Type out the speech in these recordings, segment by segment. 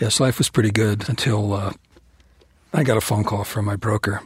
Yes, life was pretty good until I got a phone call from my broker.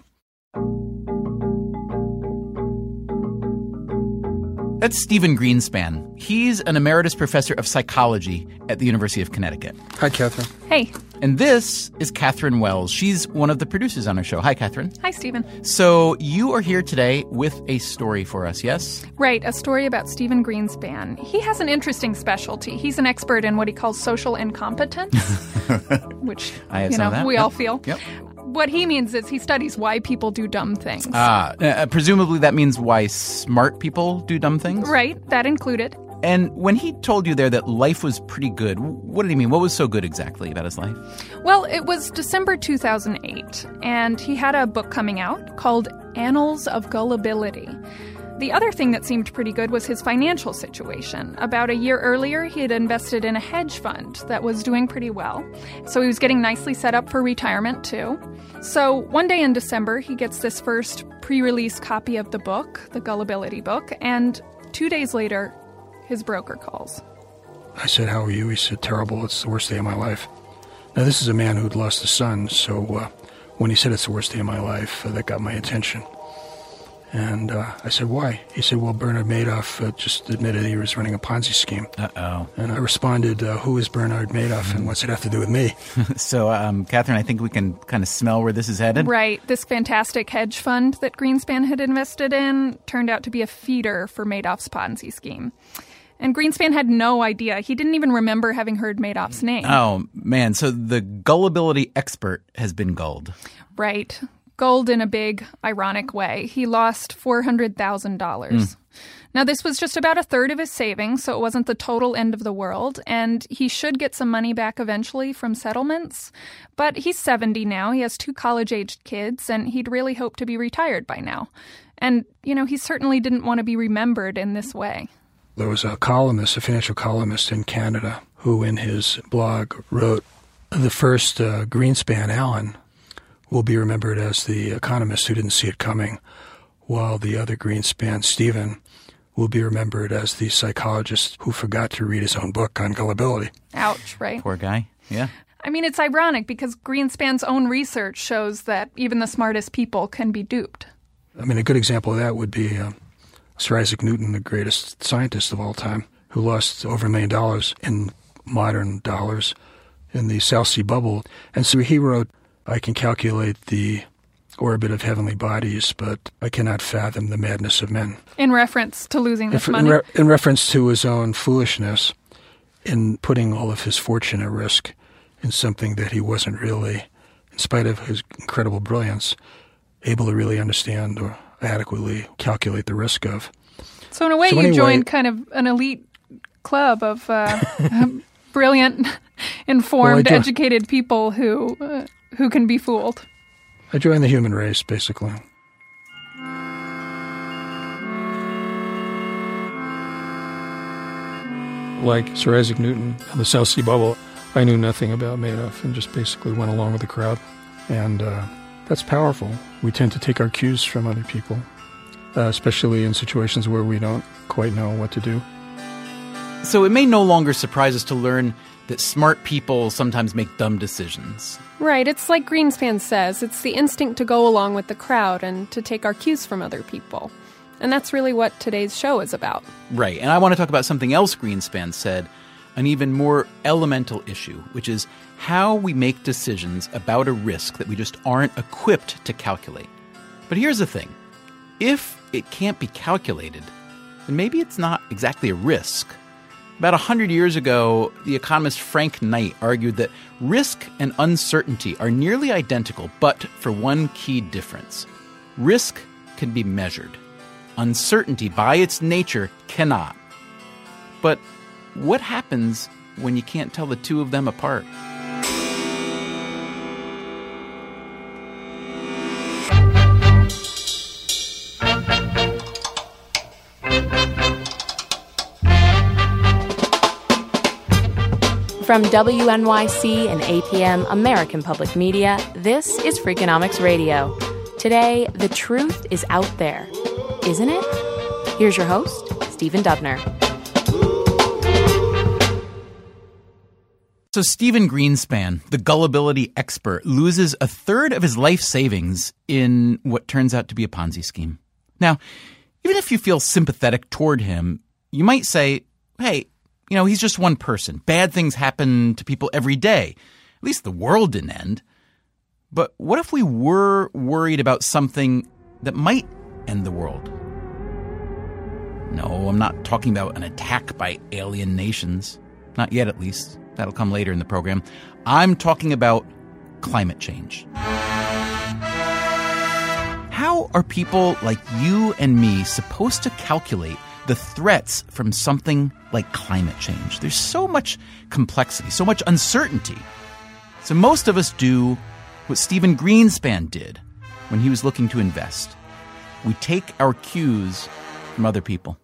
That's Stephen Greenspan. He's an emeritus professor of psychology at the University of Connecticut. Hi, Catherine. Hey. And this is Catherine Wells. She's one of the producers on our show. Hi, Catherine. Hi, Stephen. So you are here today with a story for us, yes? Right, a story about Stephen Greenspan. He has an interesting specialty. He's an expert in what he calls social incompetence, which, I have some of that. we all feel. Yep. What he means is he studies why people do dumb things. Presumably that means why smart people do dumb things? Right, that included. And when he told you there that life was pretty good, what did he mean? What was so good exactly about his life? Well, it was December 2008, and he had a book coming out called Annals of Gullibility. The other thing that seemed pretty good was his financial situation. About a year earlier, he had invested in a hedge fund that was doing pretty well. So he was getting nicely set up for retirement, too. So one day in December, he gets this first pre-release copy of the book, the Gullibility book, and 2 days later, his broker calls. I said, "How are you?" He said, "Terrible. It's the worst day of my life." Now, this is a man who'd lost a son, so when he said it's the worst day of my life, that got my attention. And I said, "Why?" He said, "Well, Bernard Madoff just admitted he was running a Ponzi scheme." Uh-oh. And I responded, "Who is Bernard Madoff, and what's it have to do with me?" So, Catherine, I think we can kind of smell where this is headed. Right. This fantastic hedge fund that Greenspan had invested in turned out to be a feeder for Madoff's Ponzi scheme. And Greenspan had no idea. He didn't even remember having heard Madoff's name. Oh, man. So the gullibility expert has been gulled. Right. Gulled in a big, ironic way. He lost $400,000. Now, this was just about a third of his savings, so it wasn't the total end of the world, and he should get some money back eventually from settlements. But he's 70 now, he has 2 college-aged kids, and he'd really hoped to be retired by now. And, he certainly didn't want to be remembered in this way. There was a columnist, a financial columnist in Canada, who in his blog wrote, "The first Greenspan, Alan, will be remembered as the economist who didn't see it coming, while the other Greenspan, Stephen, will be remembered as the psychologist who forgot to read his own book on gullibility." Ouch, right? Poor guy. Yeah. I mean, it's ironic because Greenspan's own research shows that even the smartest people can be duped. I mean, a good example of that would be Sir Isaac Newton, the greatest scientist of all time, who lost over $1 million in modern dollars in the South Sea bubble. And so he wrote, "I can calculate the orbit of heavenly bodies, but I cannot fathom the madness of men." In reference to losing this money? In reference to his own foolishness in putting all of his fortune at risk in something that he wasn't really, in spite of his incredible brilliance, able to really understand or adequately calculate the risk of. So in a way, you joined kind of an elite club of brilliant, informed, educated people who can be fooled. I joined the human race, basically. Like Sir Isaac Newton and the South Sea bubble, I knew nothing about Madoff and just basically went along with the crowd. And that's powerful. We tend to take our cues from other people, especially in situations where we don't quite know what to do. So it may no longer surprise us to learn that smart people sometimes make dumb decisions. Right. It's like Greenspan says, it's the instinct to go along with the crowd and to take our cues from other people. And that's really what today's show is about. Right. And I want to talk about something else Greenspan said, an even more elemental issue, which is how we make decisions about a risk that we just aren't equipped to calculate. But here's the thing. If it can't be calculated, then maybe it's not exactly a risk. About 100 years ago, the economist Frank Knight argued that risk and uncertainty are nearly identical, but for one key difference. Risk can be measured. Uncertainty, by its nature, cannot. But what happens when you can't tell the two of them apart? From WNYC and APM American Public Media, this is Freakonomics Radio. Today, the truth is out there, isn't it? Here's your host, Stephen Dubner. So Stephen Greenspan, the gullibility expert, loses a third of his life savings in what turns out to be a Ponzi scheme. Now, even if you feel sympathetic toward him, you might say, hey, he's just one person. Bad things happen to people every day. At least the world didn't end. But what if we were worried about something that might end the world? No, I'm not talking about an attack by alien nations. Not yet, at least. That'll come later in the program. I'm talking about climate change. How are people like you and me supposed to calculate the threats from something like climate change? There's so much complexity, so much uncertainty. So most of us do what Stephen Greenspan did when he was looking to invest. We take our cues from other people.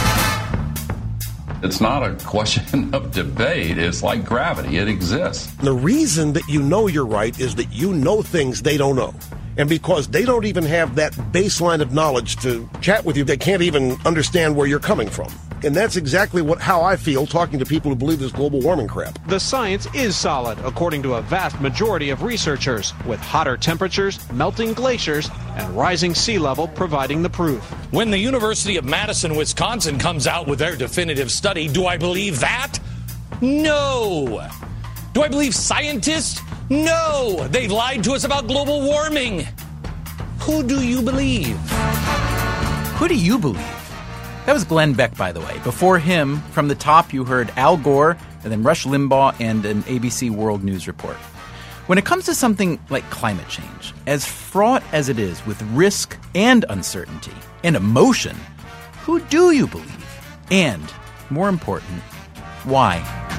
It's not a question of debate. It's like gravity. It exists. The reason that you know you're right is that you know things they don't know. And because they don't even have that baseline of knowledge to chat with you, they can't even understand where you're coming from. And that's exactly how I feel talking to people who believe this global warming crap. The science is solid, according to a vast majority of researchers, with hotter temperatures, melting glaciers, and rising sea level providing the proof. When the University of Madison, Wisconsin comes out with their definitive study, do I believe that? No. Do I believe scientists? No. They've lied to us about global warming. Who do you believe? Who do you believe? That was Glenn Beck, by the way. Before him, from the top, you heard Al Gore, and then Rush Limbaugh, and an ABC World News report. When it comes to something like climate change, as fraught as it is with risk and uncertainty and emotion, who do you believe? And, more important, why?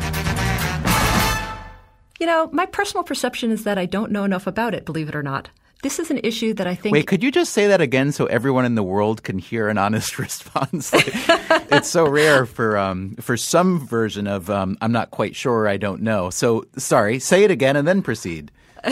My personal perception is that I don't know enough about it, believe it or not. This is an issue that I think... Wait, could you just say that again so everyone in the world can hear an honest response? It's so rare for some version of I'm not quite sure, I don't know. So, sorry, say it again and then proceed.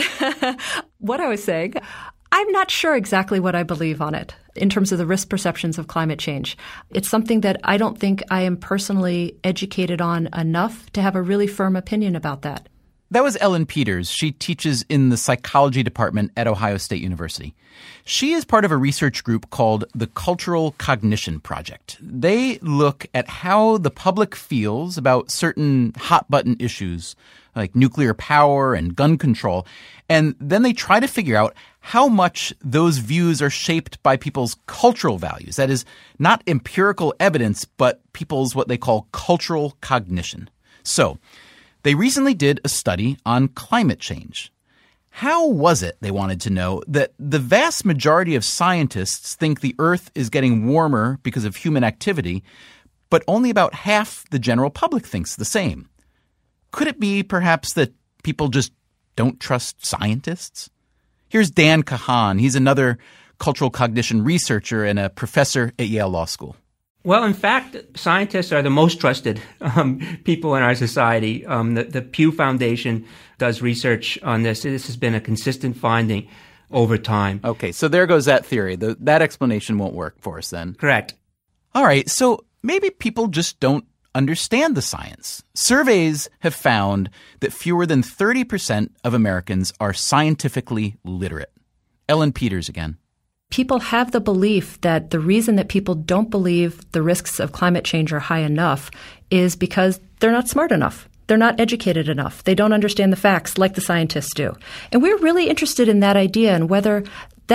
What I was saying, I'm not sure exactly what I believe on it in terms of the risk perceptions of climate change. It's something that I don't think I am personally educated on enough to have a really firm opinion about that. That was Ellen Peters. She teaches in the psychology department at Ohio State University. She is part of a research group called the Cultural Cognition Project. They look at how the public feels about certain hot-button issues like nuclear power and gun control, and then they try to figure out how much those views are shaped by people's cultural values. That is, not empirical evidence, but people's what they call cultural cognition. So, they recently did a study on climate change. How was it, they wanted to know, that the vast majority of scientists think the Earth is getting warmer because of human activity, but only about half the general public thinks the same? Could it be, perhaps, that people just don't trust scientists? Here's Dan Kahan. He's another cultural cognition researcher and a professor at Yale Law School. Well, in fact, scientists are the most trusted people in our society. The Pew Foundation does research on this. This has been a consistent finding over time. Okay, so there goes that theory. That explanation won't work for us then. Correct. All right, so maybe people just don't understand the science. Surveys have found that fewer than 30% of Americans are scientifically literate. Ellen Peters again. People have the belief that the reason that people don't believe the risks of climate change are high enough is because they're not smart enough. They're not educated enough. They don't understand the facts like the scientists do. And we're really interested in that idea and whether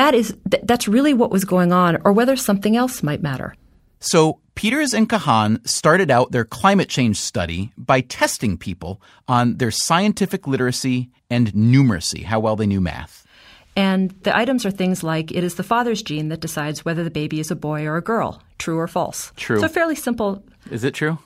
that's really what was going on or whether something else might matter. So Peters and Kahan started out their climate change study by testing people on their scientific literacy and numeracy, how well they knew math. And the items are things like it is the father's gene that decides whether the baby is a boy or a girl. True or false? True. So fairly simple. Is it true?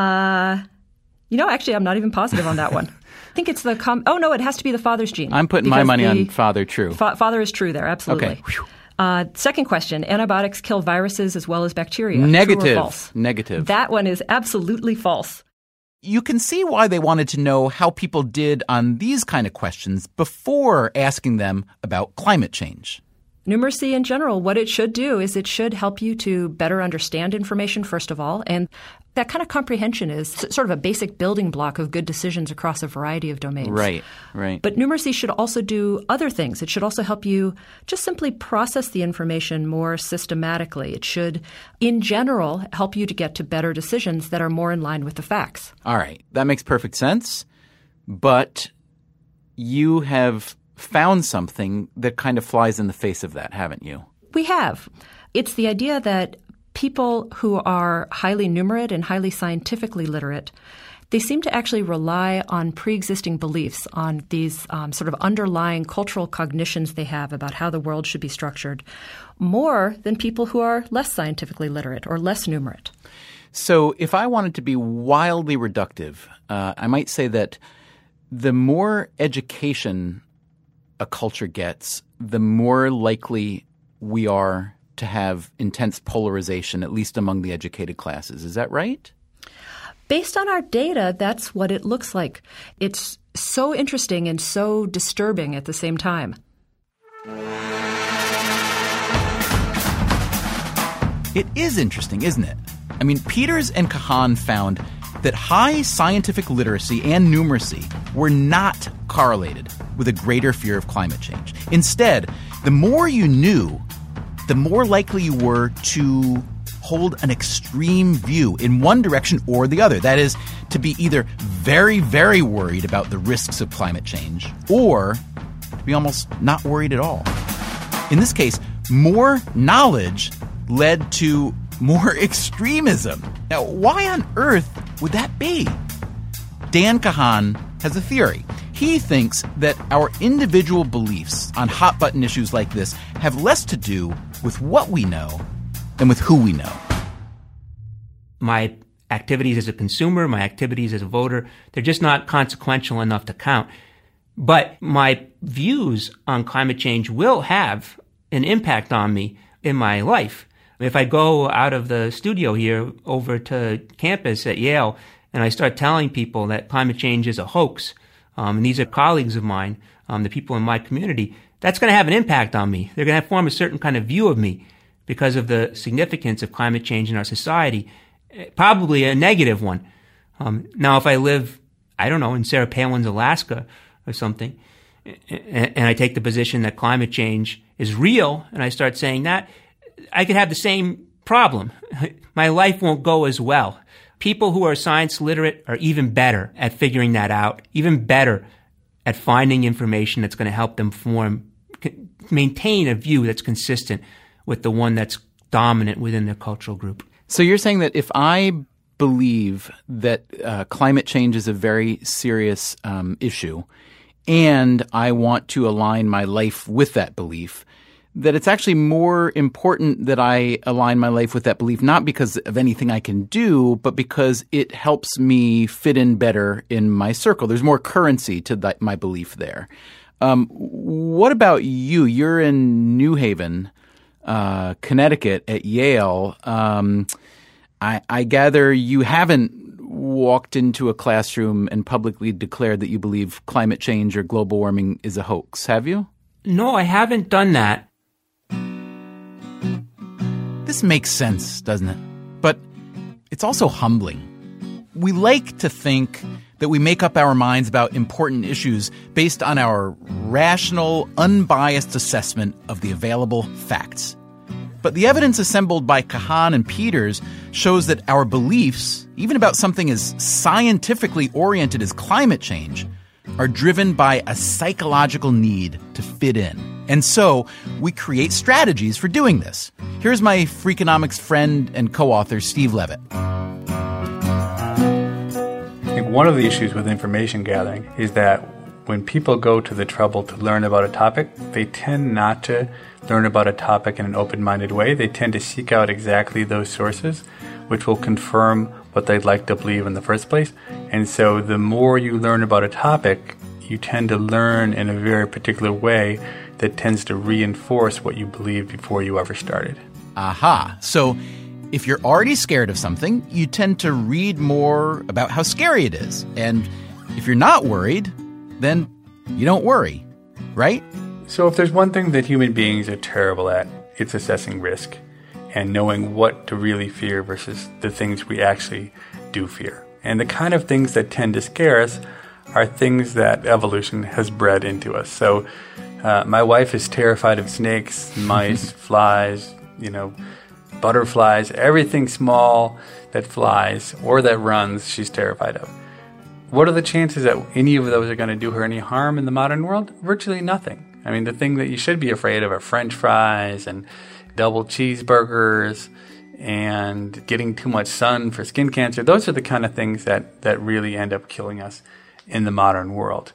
Actually, I'm not even positive on that one. I think it's it has to be the father's gene. I'm putting my money on father true. Father is true there, absolutely. Okay. Second question, antibiotics kill viruses as well as bacteria. Negative. True or false? Negative. That one is absolutely false. You can see why they wanted to know how people did on these kind of questions before asking them about climate change. Numeracy in general, what it should do is it should help you to better understand information, first of all. And That kind of comprehension is sort of a basic building block of good decisions across a variety of domains. Right. But numeracy should also do other things. It should also help you just simply process the information more systematically. It should, in general, help you to get to better decisions that are more in line with the facts. All right. That makes perfect sense. But you have found something that kind of flies in the face of that, haven't you? We have. It's the idea that people who are highly numerate and highly scientifically literate, they seem to actually rely on pre-existing beliefs, on these sort of underlying cultural cognitions they have about how the world should be structured, more than people who are less scientifically literate or less numerate. So if I wanted to be wildly reductive, I might say that the more education a culture gets, the more likely we are to have intense polarization, at least among the educated classes. Is that right? Based on our data, that's what it looks like. It's so interesting and so disturbing at the same time. It is interesting, isn't it? I mean, Peters and Kahan found that high scientific literacy and numeracy were not correlated with a greater fear of climate change. Instead, the more you knew, the more likely you were to hold an extreme view in one direction or the other. That is, to be either very, very worried about the risks of climate change or to be almost not worried at all. In this case, more knowledge led to more extremism. Now, why on earth would that be? Dan Kahan has a theory. He thinks that our individual beliefs on hot-button issues like this have less to do with what we know than with who we know. My activities as a consumer, my activities as a voter, they're just not consequential enough to count. But my views on climate change will have an impact on me in my life. If I go out of the studio here over to campus at Yale and I start telling people that climate change is a hoax, and these are colleagues of mine, the people in my community, that's going to have an impact on me. They're going to form a certain kind of view of me because of the significance of climate change in our society, probably a negative one. Now, if I live, I don't know, in Sarah Palin's Alaska or something, and I take the position that climate change is real, and I start saying that, I could have the same problem. My life won't go as well. People who are science literate are even better at figuring that out, even better at finding information that's going to help them maintain a view that's consistent with the one that's dominant within their cultural group. So you're saying that if I believe that climate change is a very serious issue, and I want to align my life with that belief, that it's actually more important that I align my life with that belief, not because of anything I can do, but because it helps me fit in better in my circle. There's more currency to my belief there. What about you? You're in New Haven, Connecticut at Yale. I gather you haven't walked into a classroom and publicly declared that you believe climate change or global warming is a hoax, have you? No, I haven't done that. This makes sense, doesn't it? But it's also humbling. We like to think that we make up our minds about important issues based on our rational, unbiased assessment of the available facts. But the evidence assembled by Kahan and Peters shows that our beliefs, even about something as scientifically oriented as climate change, are driven by a psychological need to fit in. And so we create strategies for doing this. Here's my Freakonomics friend and co-author, Steve Levitt. I think one of the issues with information gathering is that when people go to the trouble to learn about a topic, they tend not to learn about a topic in an open-minded way. They tend to seek out exactly those sources which will confirm what they'd like to believe in the first place. And so the more you learn about a topic, you tend to learn in a very particular way that tends to reinforce what you believed before you ever started. Aha. So if you're already scared of something, you tend to read more about how scary it is. And if you're not worried, then you don't worry, right? So if there's one thing that human beings are terrible at, it's assessing risk. and knowing what to really fear versus the things we actually do fear. And the kind of things that tend to scare us are things that evolution has bred into us. So my wife is terrified of snakes, mice, flies, butterflies, everything small that flies or that runs, she's terrified of. What are the chances that any of those are going to do her any harm in the modern world? Virtually nothing. I mean, the thing that you should be afraid of are French fries and double cheeseburgers and getting too much sun for skin cancer. Those are the kind of things that really end up killing us in the modern world.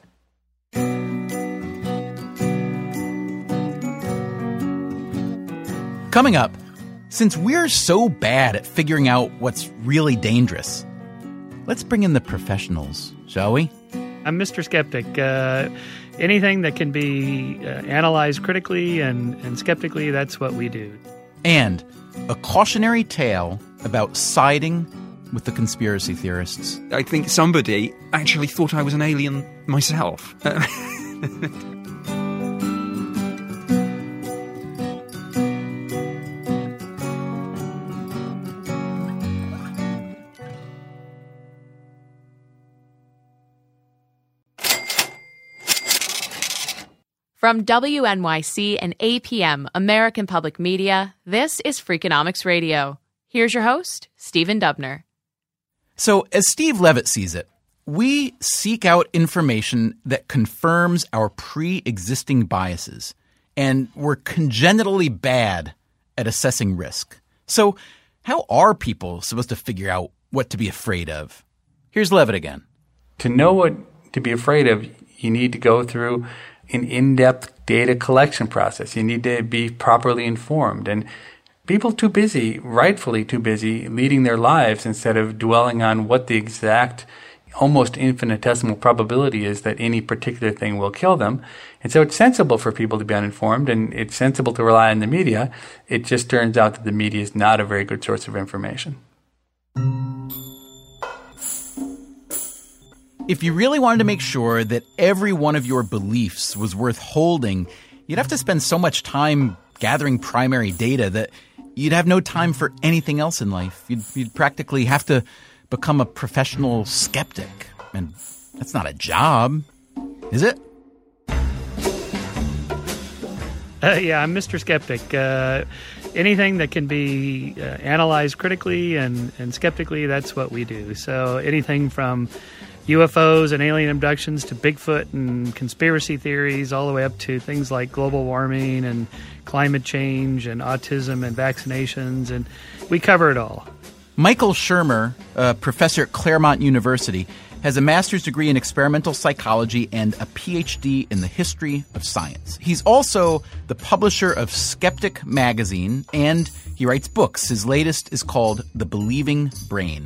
Coming up, since we're so bad at figuring out what's really dangerous, let's bring in the professionals, shall we? I'm Mr. Skeptic. Anything that can be analyzed critically and skeptically, that's what we do. And a cautionary tale about siding with the conspiracy theorists. I think somebody actually thought I was an alien myself. From WNYC and APM, American Public Media, this is Freakonomics Radio. Here's your host, Stephen Dubner. So, as Steve Levitt sees it, we seek out information that confirms our pre-existing biases, and we're congenitally bad at assessing risk. So, how are people supposed to figure out what to be afraid of? Here's Levitt again. To know what to be afraid of, you need to go through an in-depth data collection process. You need to be properly informed. And people too busy, rightfully too busy, leading their lives instead of dwelling on what the exact, almost infinitesimal probability is that any particular thing will kill them. And so it's sensible for people to be uninformed, and it's sensible to rely on the media. It just turns out that the media is not a very good source of information. If you really wanted to make sure that every one of your beliefs was worth holding, you'd have to spend so much time gathering primary data that you'd have no time for anything else in life. You'd practically have to become a professional skeptic. And that's not a job, is it? Yeah, I'm Mr. Skeptic. Anything that can be analyzed critically and skeptically, that's what we do. So anything from UFOs and alien abductions to Bigfoot and conspiracy theories, all the way up to things like global warming and climate change and autism and vaccinations, and we cover it all. Michael Shermer, a professor at Claremont University, has a master's degree in experimental psychology and a PhD in the history of science. He's also the publisher of Skeptic magazine, and he writes books. His latest is called The Believing Brain.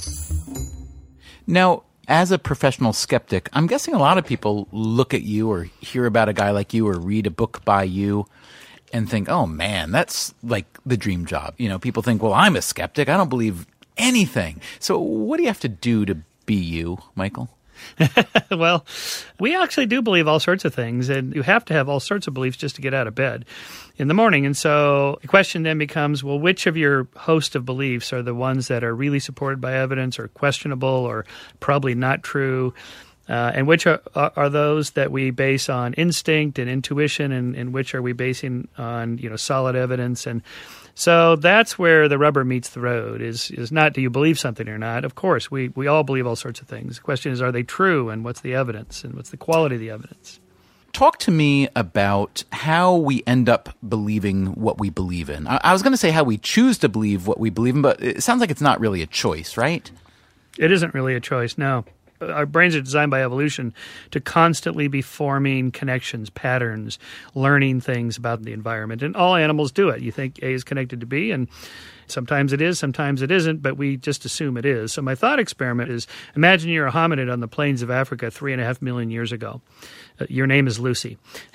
Now, as a professional skeptic, I'm guessing a lot of people look at you or hear about a guy like you or read a book by you and think, oh man, that's like the dream job. People think, well, I'm a skeptic. I don't believe anything. So what do you have to do to be you, Michael? Well, we actually do believe all sorts of things, and you have to have all sorts of beliefs just to get out of bed in the morning. And so the question then becomes, well, which of your host of beliefs are the ones that are really supported by evidence or questionable or probably not true? And which are those that we base on instinct and intuition, and which are we basing on solid evidence? And so that's where the rubber meets the road, is not do you believe something or not. Of course, we all believe all sorts of things. The question is, are they true, and what's the evidence, and what's the quality of the evidence? Talk to me about how we end up believing what we believe in. I was going to say how we choose to believe what we believe in, but it sounds like it's not really a choice, right? It isn't really a choice, no. Our brains are designed by evolution to constantly be forming connections, patterns, learning things about the environment. And all animals do it. You think A is connected to B, and Sometimes it is, sometimes it isn't, but we just assume it is. So my thought experiment is, imagine you're a hominid on the plains of Africa 3.5 million years ago. Your name is Lucy.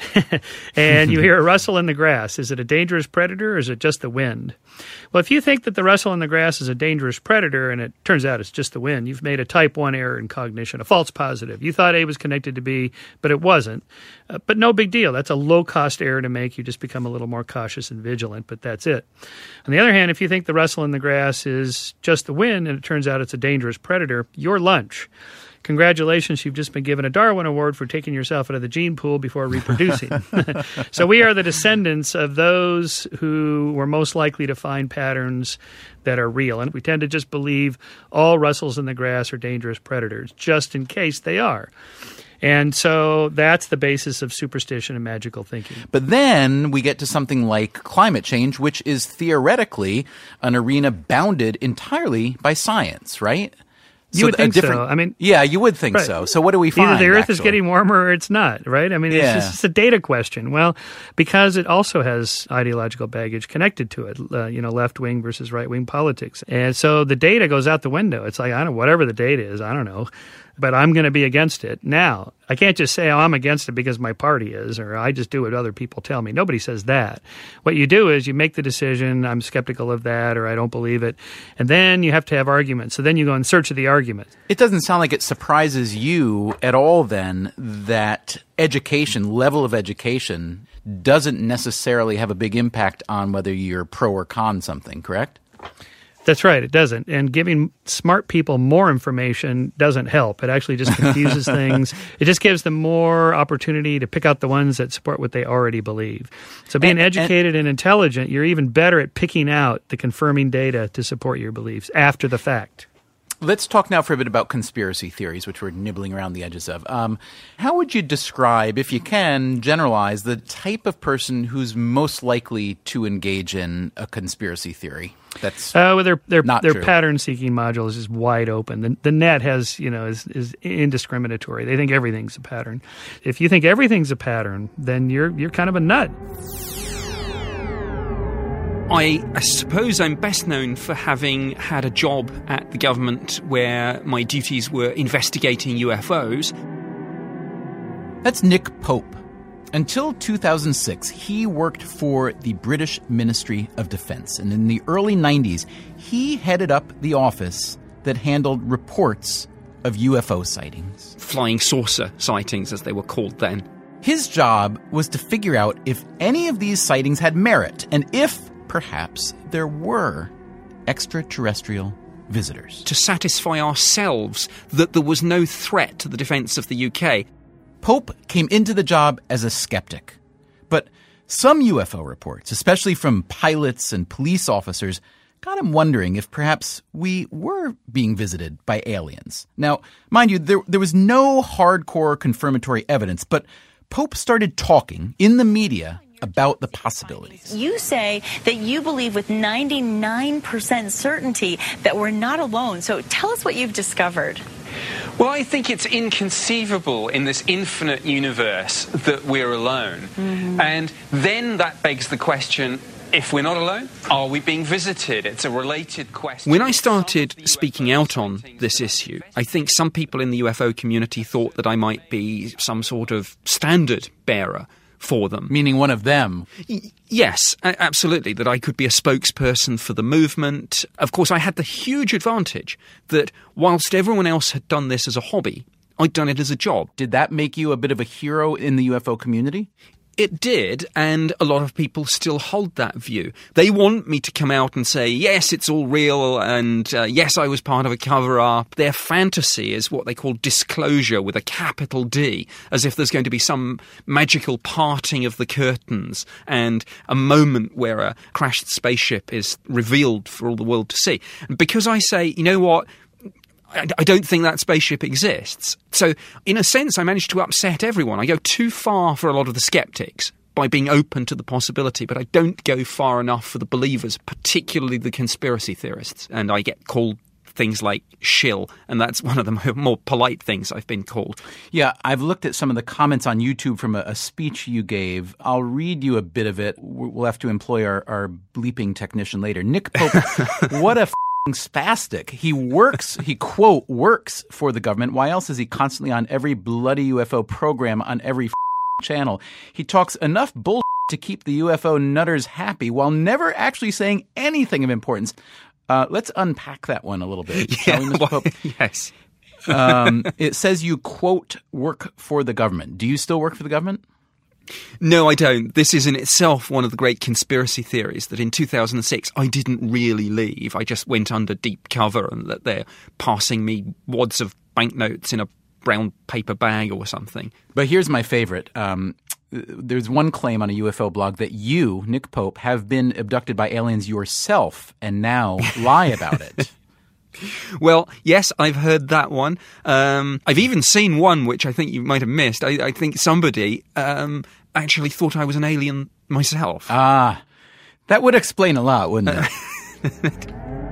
And you hear a rustle in the grass. Is it a dangerous predator or is it just the wind? Well, if you think that the rustle in the grass is a dangerous predator and it turns out it's just the wind, you've made a type 1 error in cognition, a false positive. You thought A was connected to B, but it wasn't. But no big deal. That's a low-cost error to make. You just become a little more cautious and vigilant, but that's it. On the other hand, if you think the rustle in the grass is just the wind and it turns out it's a dangerous predator, your lunch. Congratulations, you've just been given a Darwin Award for taking yourself out of the gene pool before reproducing. So we are the descendants of those who were most likely to find patterns that are real. And we tend to just believe all rustles in the grass are dangerous predators, just in case they are. And so that's the basis of superstition and magical thinking. But then we get to something like climate change, which is theoretically an arena bounded entirely by science, right? You would think so. I mean, yeah, you would think so. So what do we find? Either the Earth actually is getting warmer or it's not, right? I mean, it's just a data question. Well, because it also has ideological baggage connected to it, left-wing versus right-wing politics. And so the data goes out the window. It's like, I don't know, whatever the data is, I don't know. But I'm going to be against it. Now, I can't just say, I'm against it because my party is, or I just do what other people tell me. Nobody says that. What you do is you make the decision, I'm skeptical of that, or I don't believe it, and then you have to have arguments. So then you go in search of the argument. It doesn't sound like it surprises you at all, then, that level of education, doesn't necessarily have a big impact on whether you're pro or con something, correct? That's right, it doesn't. And giving smart people more information doesn't help. It actually just confuses things. It just gives them more opportunity to pick out the ones that support what they already believe. So being educated and intelligent, you're even better at picking out the confirming data to support your beliefs after the fact. Let's talk now for a bit about conspiracy theories, which we're nibbling around the edges of. How would you describe, if you can, generalize the type of person who's most likely to engage in a conspiracy theory? That's their true. pattern-seeking module is just wide open. The net has, is indiscriminatory. They think everything's a pattern. If you think everything's a pattern, then you're kind of a nut. I suppose I'm best known for having had a job at the government where my duties were investigating UFOs. That's Nick Pope. Until 2006, he worked for the British Ministry of Defense. And in the early 90s, he headed up the office that handled reports of UFO sightings. Flying saucer sightings, as they were called then. His job was to figure out if any of these sightings had merit, and if perhaps there were extraterrestrial visitors. To satisfy ourselves that there was no threat to the defense of the UK. Pope came into the job as a skeptic. But some UFO reports, especially from pilots and police officers, got him wondering if perhaps we were being visited by aliens. Now, mind you, there was no hardcore confirmatory evidence, but Pope started talking in the media about the possibilities. You say that you believe with 99% certainty that we're not alone. So tell us what you've discovered. Well, I think it's inconceivable in this infinite universe that we're alone. Mm-hmm. And then that begs the question, if we're not alone, are we being visited? It's a related question. When I started speaking out on this issue, I think some people in the UFO community thought that I might be some sort of standard bearer for them. Meaning one of them? Yes, absolutely, that I could be a spokesperson for the movement. Of course, I had the huge advantage that whilst everyone else had done this as a hobby, I'd done it as a job. Did that make you a bit of a hero in the UFO community? It did, and a lot of people still hold that view. They want me to come out and say, yes, it's all real, and yes, I was part of a cover-up. Their fantasy is what they call disclosure with a capital D, as if there's going to be some magical parting of the curtains and a moment where a crashed spaceship is revealed for all the world to see. And because I say, you know what, I don't think that spaceship exists. So, in a sense, I managed to upset everyone. I go too far for a lot of the skeptics by being open to the possibility, but I don't go far enough for the believers, particularly the conspiracy theorists. And I get called things like shill, and that's one of the more polite things I've been called. Yeah, I've looked at some of the comments on YouTube from a speech you gave. I'll read you a bit of it. We'll have to employ our bleeping technician later. Nick Pope, what a spastic. He quote, works for the government. Why else is he constantly on every bloody UFO program on every channel? He talks enough bullshit to keep the UFO nutters happy while never actually saying anything of importance. Let's unpack that one a little bit. Shall we, Mr. Pope? Yes. It says you, quote, work for the government. Do you still work for the government? No, I don't. This is in itself one of the great conspiracy theories that in 2006 I didn't really leave. I just went under deep cover and that they're passing me wads of banknotes in a brown paper bag or something. But here's my favorite. There's one claim on a UFO blog that you, Nick Pope, have been abducted by aliens yourself and now lie about it. Well, yes, I've heard that one. I've even seen one which I think you might have missed. I think somebody actually thought I was an alien myself. Ah, that would explain a lot, wouldn't it?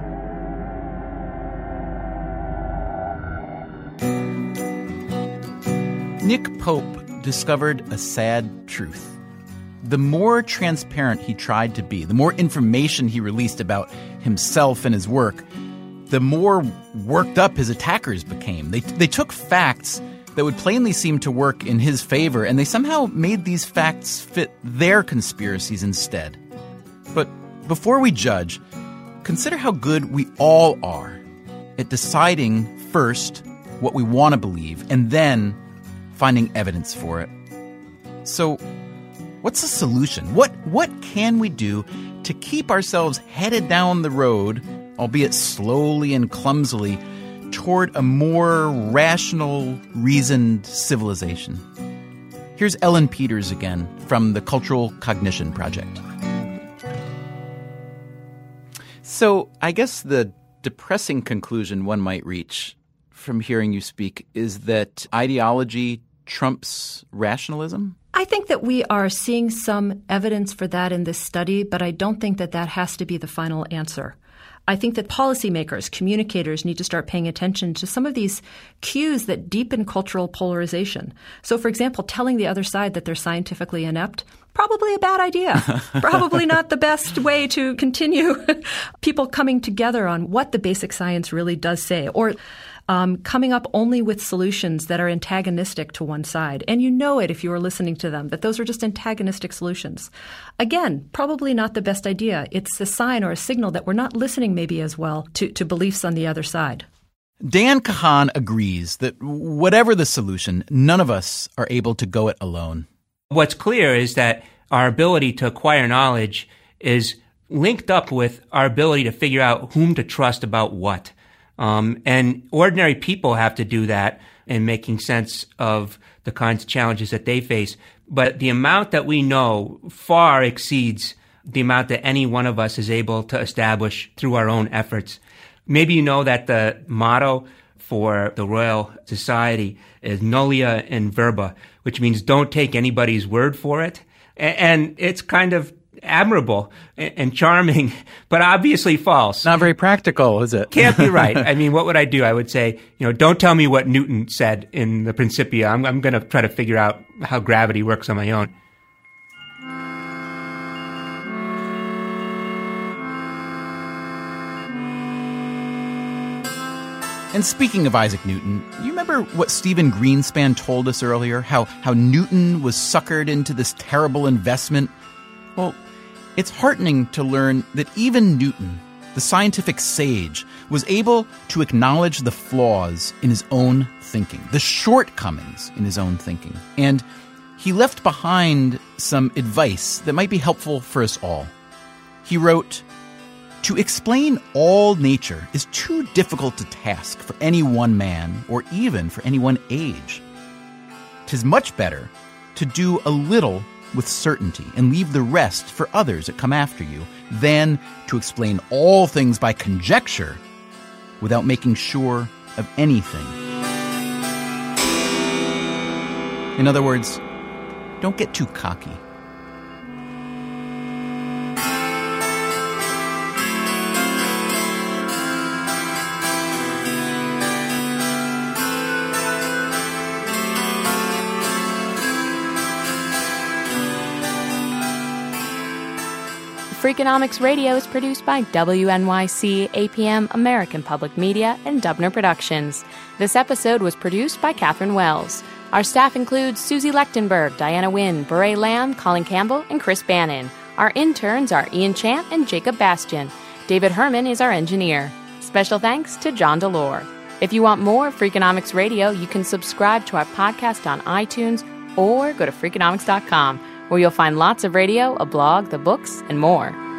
Nick Pope discovered a sad truth. The more transparent he tried to be, the more information he released about himself and his work, the more worked up his attackers became. They took facts that would plainly seem to work in his favor, and they somehow made these facts fit their conspiracies instead. But before we judge, consider how good we all are at deciding first what we want to believe and then finding evidence for it. So, what's the solution? What can we do to keep ourselves headed down the road, albeit slowly and clumsily, toward a more rational, reasoned civilization? Here's Ellen Peters again from the Cultural Cognition Project. So I guess the depressing conclusion one might reach from hearing you speak is that ideology trumps rationalism? I think that we are seeing some evidence for that in this study, but I don't think that that has to be the final answer. I think that policymakers, communicators need to start paying attention to some of these cues that deepen cultural polarization. So, for example, telling the other side that they're scientifically inept, probably a bad idea. Probably not the best way to continue people coming together on what the basic science really does say, or coming up only with solutions that are antagonistic to one side. And you know it if you are listening to them, that those are just antagonistic solutions. Again, probably not the best idea. It's a sign or a signal that we're not listening maybe as well to beliefs on the other side. Dan Kahan agrees that whatever the solution, none of us are able to go it alone. What's clear is that our ability to acquire knowledge is linked up with our ability to figure out whom to trust about what. And ordinary people have to do that in making sense of the kinds of challenges that they face. But the amount that we know far exceeds the amount that any one of us is able to establish through our own efforts. Maybe you know that the motto for the Royal Society is nullia in verba, which means don't take anybody's word for it. And it's kind of admirable and charming, but obviously false. Not very practical, is it? Can't be right. I mean, what would I do? I would say, don't tell me what Newton said in the Principia. I'm going to try to figure out how gravity works on my own. And speaking of Isaac Newton, you remember what Stephen Greenspan told us earlier? How Newton was suckered into this terrible investment? Well, it's heartening to learn that even Newton, the scientific sage, was able to acknowledge the flaws in his own thinking, the shortcomings in his own thinking. And he left behind some advice that might be helpful for us all. He wrote, "To explain all nature is too difficult a task for any one man, or even for any one age. 'Tis much better to do a little with certainty and leave the rest for others that come after you, than to explain all things by conjecture without making sure of anything." In other words, don't get too cocky. Freakonomics Radio is produced by WNYC, APM, American Public Media, and Dubner Productions. This episode was produced by Catherine Wells. Our staff includes Susie Lechtenberg, Diana Wynn, Beret Lamb, Colin Campbell, and Chris Bannon. Our interns are Ian Chant and Jacob Bastian. David Herman is our engineer. Special thanks to John Delore. If you want more of Freakonomics Radio, you can subscribe to our podcast on iTunes or go to Freakonomics.com, where you'll find lots of radio, a blog, the books, and more.